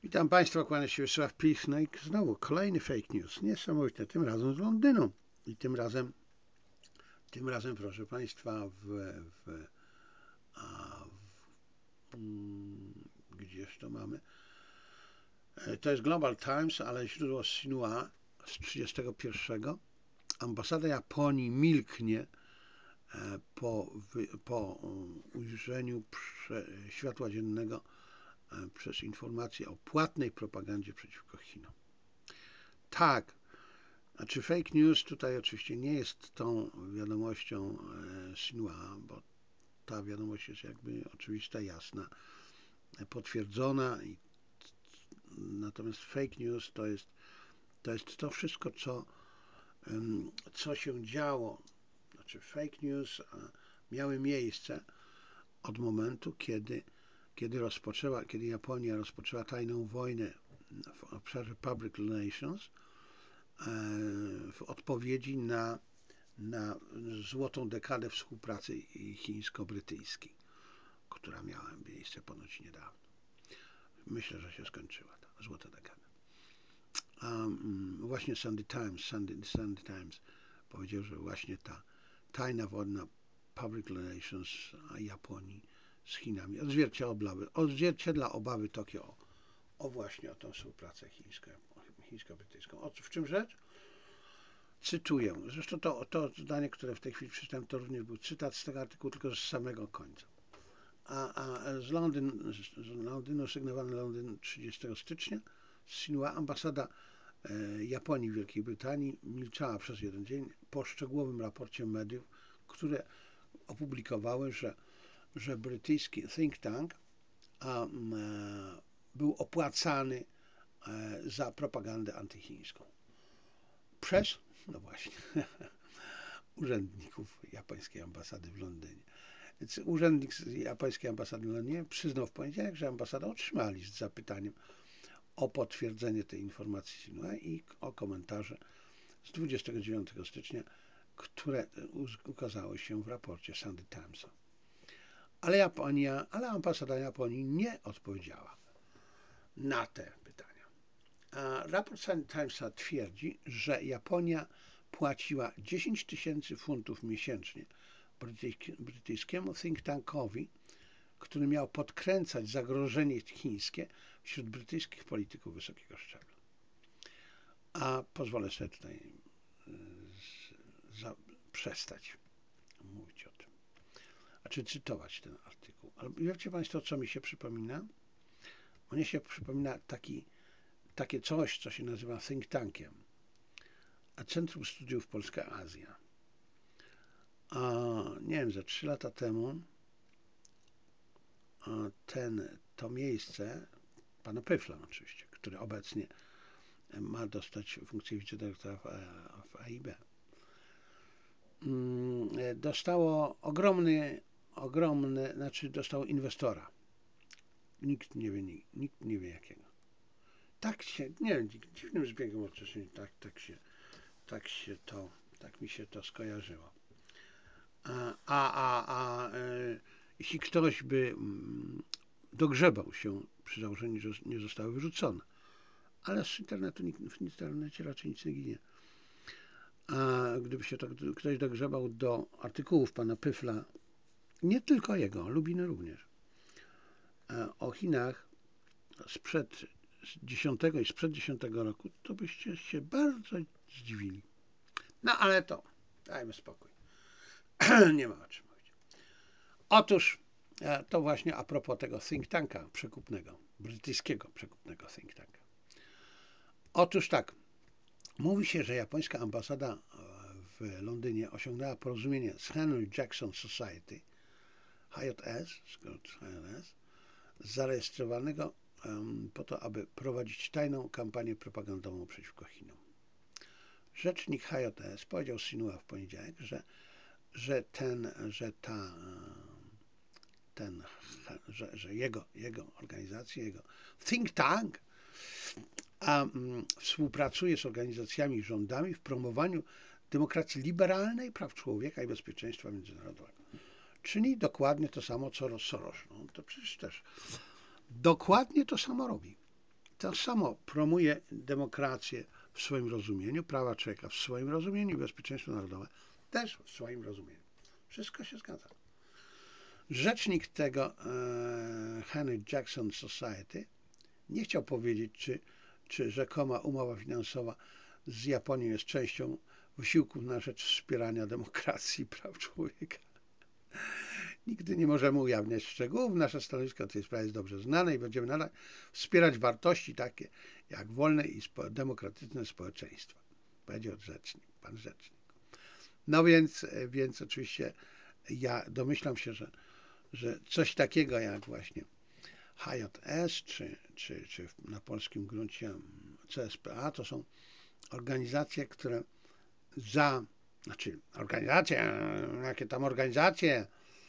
Witam Państwa, kłania się Wiesław Pich. No i znowu kolejny fake news. Niesamowite, tym razem z Londynu. I tym razem proszę Państwa, gdzież to mamy? To jest Global Times, ale źródło Xinhua z 31. Ambasada Japonii milknie po ujrzeniu światła dziennego przez informacje o płatnej propagandzie przeciwko Chinom. Tak, znaczy fake news tutaj oczywiście nie jest tą wiadomością Xinhua, bo ta wiadomość jest jakby oczywista, jasna, potwierdzona. Natomiast fake news to jest to wszystko, co się działo. Znaczy fake news miały miejsce od momentu, kiedy Japonia rozpoczęła tajną wojnę w obszarze public relations w odpowiedzi na złotą dekadę współpracy chińsko-brytyjskiej, która miała miejsce ponoć niedawno. Myślę, że się skończyła ta złota dekada. Właśnie Sunday Times powiedział, że właśnie ta tajna wojna public relations Japonii z Chinami odzwierciedla obawy Tokio właśnie o tą współpracę chińsko-brytyjską. W czym rzecz? Cytuję. Zresztą to zdanie, które w tej chwili przeczytałem, to również był cytat z tego artykułu, tylko z samego końca. Z Londynu, sygnowany Londyn 30 stycznia, z Xinhua, ambasada Japonii w Wielkiej Brytanii milczała przez jeden dzień po szczegółowym raporcie mediów, które opublikowały, że brytyjski think tank był opłacany za propagandę antychińską przez, no właśnie, urzędników japońskiej ambasady w Londynie. Więc urzędnik z japońskiej ambasady w Londynie przyznał w poniedziałek, że ambasada otrzymała list z zapytaniem o potwierdzenie tej informacji Xinhua i o komentarze z 29 stycznia, które ukazały się w raporcie Sunday Timesa. Ale ambasada Japonii nie odpowiedziała na te pytania. Raport Sunday Timesa twierdzi, że Japonia płaciła 10 000 funtów miesięcznie brytyjskiemu think tankowi, który miał podkręcać zagrożenie chińskie wśród brytyjskich polityków wysokiego szczebla. A pozwolę sobie tutaj przestać mówić o tym, cytować ten artykuł. Ale wiecie Państwo, co mi się przypomina? Mnie się przypomina takie coś, co się nazywa think tankiem, Centrum Studiów Polska-Azja. Nie wiem, ze 3 lata temu to miejsce, pana Pyfla oczywiście, który obecnie ma dostać funkcję wicedyrektora w AIB, dostało dostało inwestora. Nikt nie wie jakiego. Nie wiem, dziwnym zbiegiem okoliczności tak mi się to skojarzyło. Jeśli ktoś by dogrzebał się przy założeniu, że nie zostały wyrzucone, ale w internecie raczej nic nie ginie. Gdyby się ktoś dogrzebał do artykułów pana Pyfla, nie tylko jego, Lubiny również, o Chinach sprzed 10 i sprzed 10 roku, to byście się bardzo zdziwili. No ale to, dajmy spokój. Nie ma o czym mówić. Otóż to właśnie a propos tego think tanka przekupnego, brytyjskiego przekupnego think tanka. Otóż tak, mówi się, że japońska ambasada w Londynie osiągnęła porozumienie z Henry Jackson Society, skrót HJS, zarejestrowanego po to, aby prowadzić tajną kampanię propagandową przeciwko Chinom. Rzecznik HJS powiedział Xinhua w poniedziałek, że jego organizacja, jego think tank współpracuje z organizacjami i rządami w promowaniu demokracji liberalnej, praw człowieka i bezpieczeństwa międzynarodowego. Czyli dokładnie to samo, co Soros. No, to przecież też dokładnie to samo robi. to samo promuje demokrację w swoim rozumieniu, prawa człowieka w swoim rozumieniu, bezpieczeństwo narodowe też w swoim rozumieniu. Wszystko się zgadza. Rzecznik tego Henry Jackson Society nie chciał powiedzieć, czy rzekoma umowa finansowa z Japonią jest częścią wysiłków na rzecz wspierania demokracji i praw człowieka. Nigdy nie możemy ujawniać szczegółów. Nasze stanowisko w tej sprawie jest dobrze znane i będziemy nadal wspierać wartości takie jak wolne i demokratyczne społeczeństwa, powiedział pan rzecznik. No więc oczywiście ja domyślam się, że coś takiego jak właśnie HJS czy na polskim gruncie CSPA to są organizacje, które jakie tam organizacje,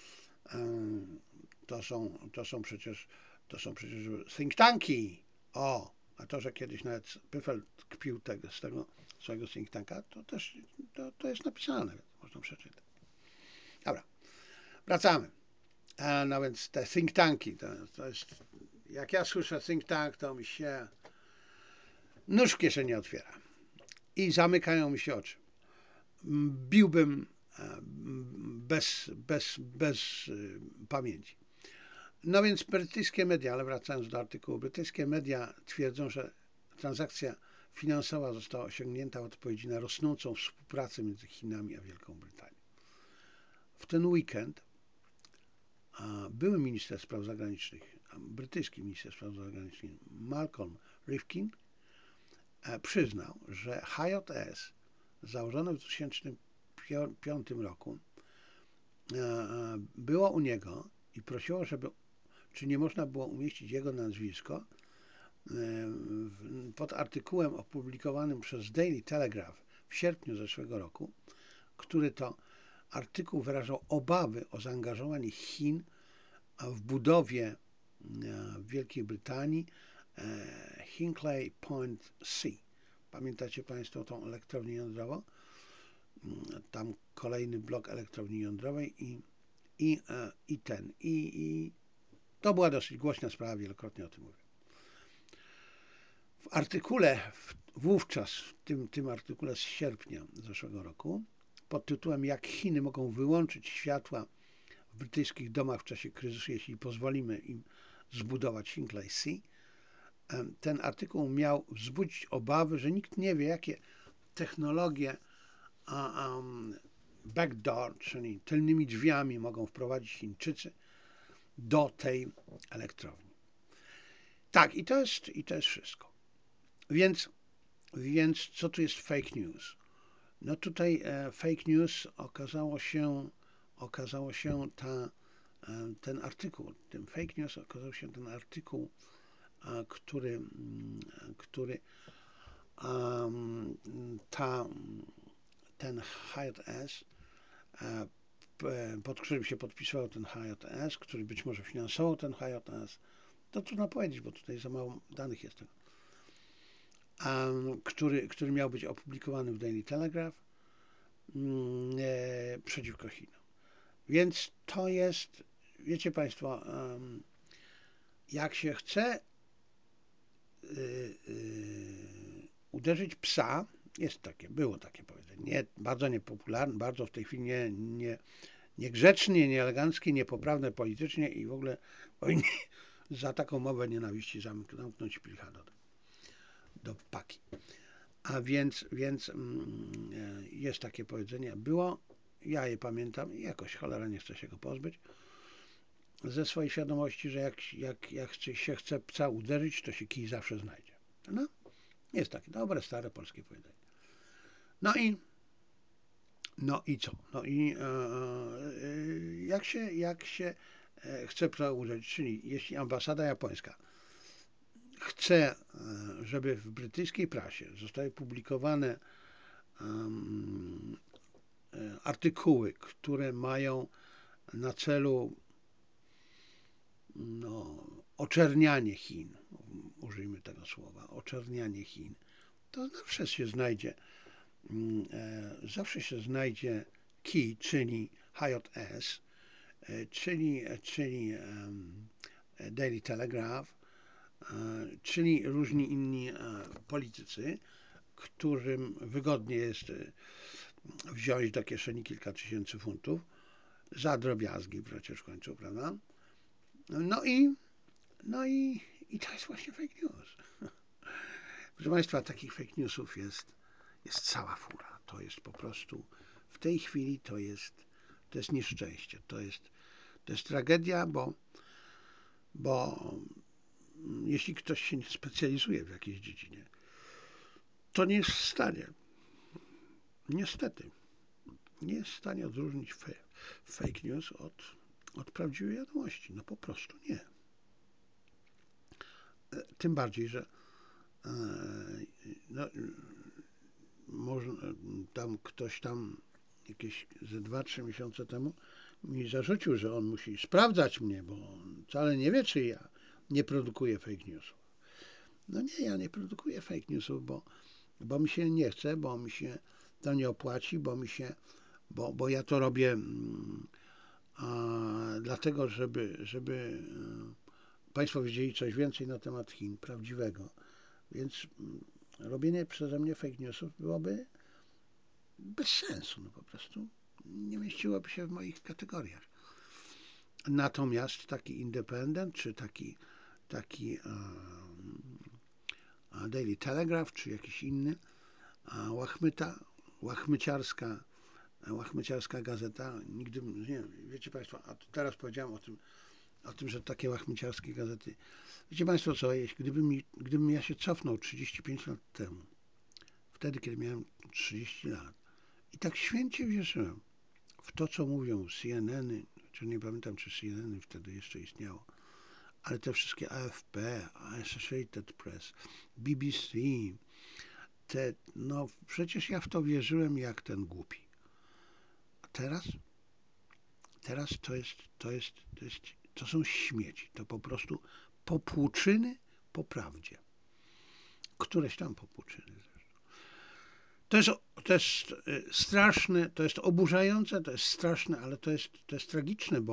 to są przecież think tanki. A to, że kiedyś nawet Pyfel kpił z tego swojego think tanka, to też to jest napisane, więc można przeczytać. Dobra, wracamy. No więc te think tanki, to jest, jak ja słyszę think tank, to mi się nóż w kieszeni otwiera i zamykają mi się oczy. Biłbym bez pamięci. No więc brytyjskie media, ale wracając do artykułu, brytyjskie media twierdzą, że transakcja finansowa została osiągnięta w odpowiedzi na rosnącą współpracę między Chinami a Wielką Brytanią. W ten weekend były minister spraw zagranicznych, brytyjski minister spraw zagranicznych Malcolm Rifkin przyznał, że HJS założone w 2005 roku było u niego i prosiło, czy nie można było umieścić jego nazwisko pod artykułem opublikowanym przez Daily Telegraph w sierpniu zeszłego roku, który to artykuł wyrażał obawy o zaangażowanie Chin w budowie w Wielkiej Brytanii Hinkley Point C. Pamiętacie Państwo tą elektrownię jądrową? Tam kolejny blok elektrowni jądrowej i to była dosyć głośna sprawa, wielokrotnie o tym mówię. W artykule wówczas, w tym artykule z sierpnia zeszłego roku, pod tytułem Jak Chiny mogą wyłączyć światła w brytyjskich domach w czasie kryzysu, jeśli pozwolimy im zbudować Hinkley C, ten artykuł miał wzbudzić obawy, że nikt nie wie, jakie technologie backdoor, czyli tylnymi drzwiami mogą wprowadzić Chińczycy do tej elektrowni. Tak, i to jest wszystko. Więc co tu jest fake news? No tutaj fake news okazało się ten artykuł. Tym fake news okazał się ten artykuł, ten HJS, pod którym się podpisywał ten HJS, który być może finansował ten HJS, to trudno powiedzieć, bo tutaj za mało danych jest tego, który miał być opublikowany w Daily Telegraph przeciwko Chinom. Więc to jest, wiecie Państwo, jak się chce uderzyć psa, było takie powiedzenie, bardzo niepopularne, bardzo w tej chwili niegrzecznie, nieeleganckie, niepoprawne politycznie i w ogóle powinni za taką mowę nienawiści zamknąć pilcha do paki. A więc jest takie powiedzenie, było, ja je pamiętam i jakoś cholera nie chcę się go pozbyć, ze swojej świadomości, że jak się chce psa uderzyć, to się kij zawsze znajdzie. No, jest takie dobre, stare polskie powiedzenie. No i co? No i jak się chce psa uderzyć, czyli jeśli ambasada japońska chce, żeby w brytyjskiej prasie zostały publikowane artykuły, które mają na celu oczernianie Chin, użyjmy tego słowa, oczernianie Chin, to zawsze się znajdzie KEY, czyli HJS, czyli Daily Telegraph, czyli różni inni politycy, którym wygodnie jest wziąć do kieszeni kilka tysięcy funtów za drobiazgi przecież w końcu, prawda? No i to jest właśnie fake news. Proszę Państwa, takich fake newsów jest cała fura. To jest po prostu, w tej chwili to jest nieszczęście. To jest tragedia, bo jeśli ktoś się nie specjalizuje w jakiejś dziedzinie, to nie jest w stanie, niestety, nie jest w stanie odróżnić fake news od prawdziwej wiadomości. No po prostu nie. Tym bardziej, że no, można, tam ktoś tam jakieś ze 2-3 miesiące temu mi zarzucił, że on musi sprawdzać mnie, bo on wcale nie wie, czy ja nie produkuję fake newsów. No nie, ja nie produkuję fake newsów, bo mi się nie chce, bo mi się to nie opłaci, bo ja to robię dlatego, żeby Państwo wiedzieli coś więcej na temat Chin, prawdziwego. Więc robienie przeze mnie fake newsów byłoby bez sensu, no po prostu nie mieściłoby się w moich kategoriach. Natomiast taki independent, czy taki Daily Telegraph, czy jakiś inny łachmyciarska gazeta, nigdy, nie wiecie Państwo, a teraz powiedziałem o tym, że takie łachmyciarskie gazety, wiecie Państwo co, gdybym ja się cofnął 35 lat temu, wtedy, kiedy miałem 30 lat i tak święcie wierzyłem w to, co mówią CNN-y, czy nie pamiętam, czy CNN-y wtedy jeszcze istniało, ale te wszystkie AFP, Associated Press, BBC, no przecież ja w to wierzyłem jak ten głupi. A teraz to są śmieci, to po prostu popłuczyny po prawdzie. Któreś tam popłuczyny zresztą. To jest straszne, to jest oburzające, to jest straszne, ale to jest tragiczne,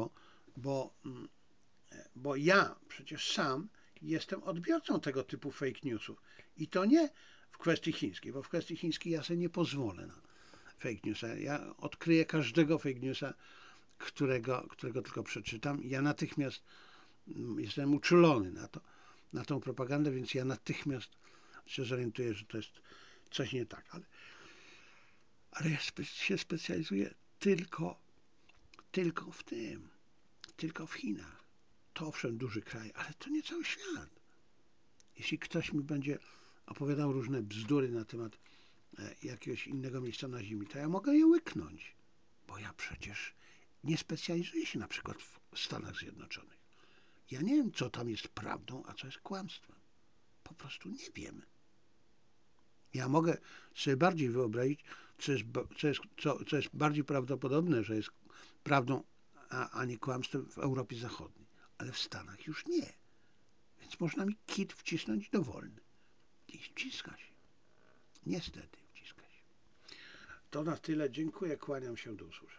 bo ja przecież sam jestem odbiorcą tego typu fake newsów. I to nie w kwestii chińskiej, bo w kwestii chińskiej ja sobie nie pozwolę na fake newsa. Ja odkryję każdego fake newsa, którego tylko przeczytam. Ja natychmiast jestem uczulony na tą propagandę, więc ja natychmiast się zorientuję, że to jest coś nie tak. Ale ja się specjalizuję tylko w tym, tylko w Chinach. To owszem duży kraj, ale to nie cały świat. Jeśli ktoś mi będzie opowiadał różne bzdury na temat jakiegoś innego miejsca na ziemi, to ja mogę je łyknąć, bo ja przecież nie specjalizuję się na przykład w Stanach Zjednoczonych. Ja nie wiem, co tam jest prawdą, a co jest kłamstwem. Po prostu nie wiem. Ja mogę sobie bardziej wyobrazić, co jest bardziej prawdopodobne, że jest prawdą, a nie kłamstwem w Europie Zachodniej. Ale w Stanach już nie. Więc można mi kit wcisnąć dowolny. I wciska się. Niestety wciska się. To na tyle. Dziękuję. Kłaniam się. Do usłyszenia.